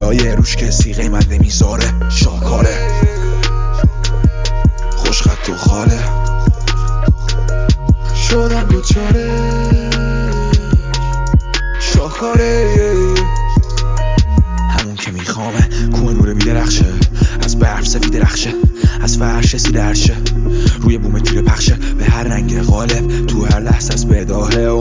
لایه روش کسی قیمت نمیذاره، شاکاره خوشخط و خاله شدم دوچاره شاکاره همون که میخوامه کوه نور میدرخشه، از برف سفید رخشه، از فرش رسیده عرشه، روی بوم تیر پخشه به هر رنگ غالب، تو هر لحظه از بداهه